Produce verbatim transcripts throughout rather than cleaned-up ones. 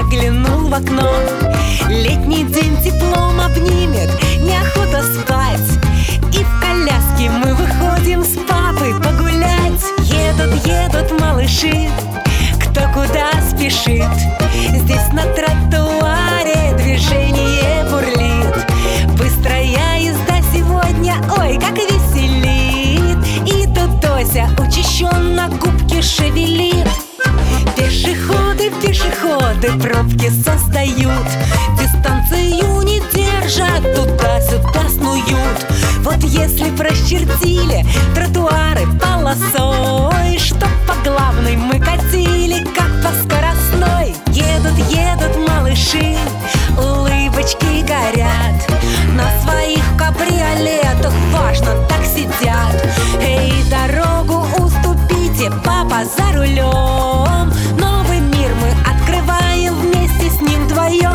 заглянул в окно. Летний день теплом обнимет, неохота спать, и в коляске мы выходим с папой погулять. Едут, едут малыши, кто куда спешит. Здесь на тротуаре движение бурлит. Быстрая езда сегодня, ой, как веселит. И тут Тося учащенно губки шевелит. Пешеходы, пешеходы пробки создают, дистанцию не держат, туда-сюда снуют. Вот если прочертили тротуары полосой, чтоб по главной мы катили, как по скоростной. Едут, едут малыши, улыбочки горят, на своих кабриолетах важно так сидят. Эй, дорогу уступите, папа за рулем. Новый мир мы открываем вместе с ним вдвоем.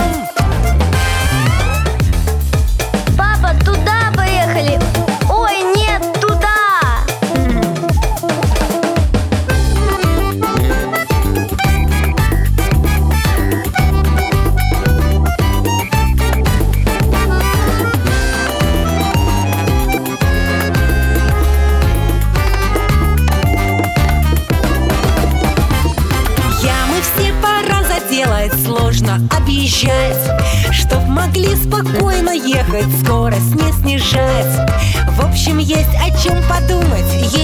Папа, туда поехали! Ой, нет, туда! Ямы все пора заделать, сложно объезжать, чтоб могли спокойно ехать, скорость не снижать. В общем, есть о чем подумать,